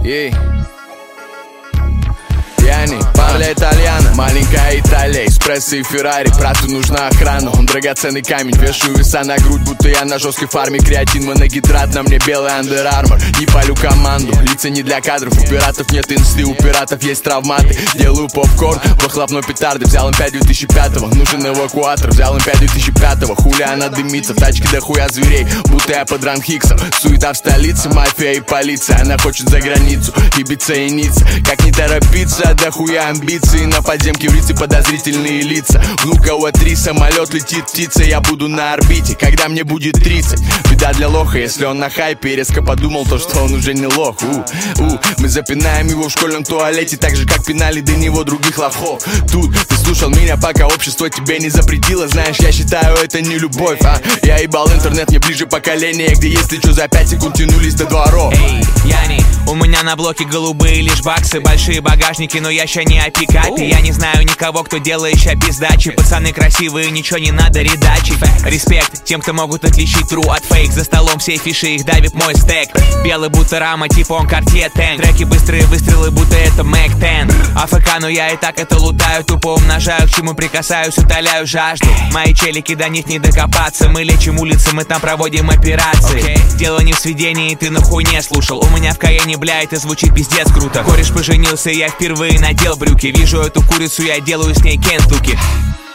Пьяный, парля итальяна, маленькая Италия, эспрессо и Феррари, брату нужна охрана. Он драгоценный камень, вешаю веса на грудь, будто я на жесткой фарме. Креатин, моногидрат, на мне белый Under Armour. Не палю команду, лица не для кадров. У пиратов нет инсты, у пиратов есть травматы. Делаю попкорн, выхлопной петарды. Взял М5 2005-го, нужен эвакуатор. Взял М5 2005-го, хуля она дымится. В тачке дохуя зверей, будто я под ранг Хиксом. Суета в столице, мафия и полиция. Она хочет за границу, Ибица и Ницца. Как не торопиться, дохуя амбиции. На подземке в Рице подозрительные лица. Внука У3, самолет летит, птица. Я буду на орбите, когда мне будет 30. Беда для лоха, если он на хайпе. Резко подумал то, что он уже не лох. Мы запинаем его в школьном туалете, так же, как пинали до него других лохов. Тут ты слушал меня, пока общество тебе не запретило. Знаешь, я считаю, это не любовь, Я ебал интернет, мне ближе поколение, где если что за 5 секунд тянулись до дворов. Эй, Яни, у меня на блоке голубые лишь баксы. Большие багажники, но я ща не опикапи. Я не знаю никого, кто делает ща пиздачи. Пацаны красивые, ничего не надо редачить. Респект тем, кто могут отличить true от фейк. За столом все фиши, их давит мой стек. Белый будто рама, типа он Cartier Tank. Треки быстрые выстрелы, будто это Mac 10. АФК, но я и так это лутаю. Тупо умножаю, к чему прикасаюсь, утоляю жажду. Мои челики, до них не докопаться. Мы лечим улицы, мы там проводим операции. Дело не в сведении, ты нахуй не слушал. У меня в Каене, бля, это звучит пиздец круто. Кореш поженился, я впервые надел брюки. Вижу эту курицу, я делаю с ней кентуки.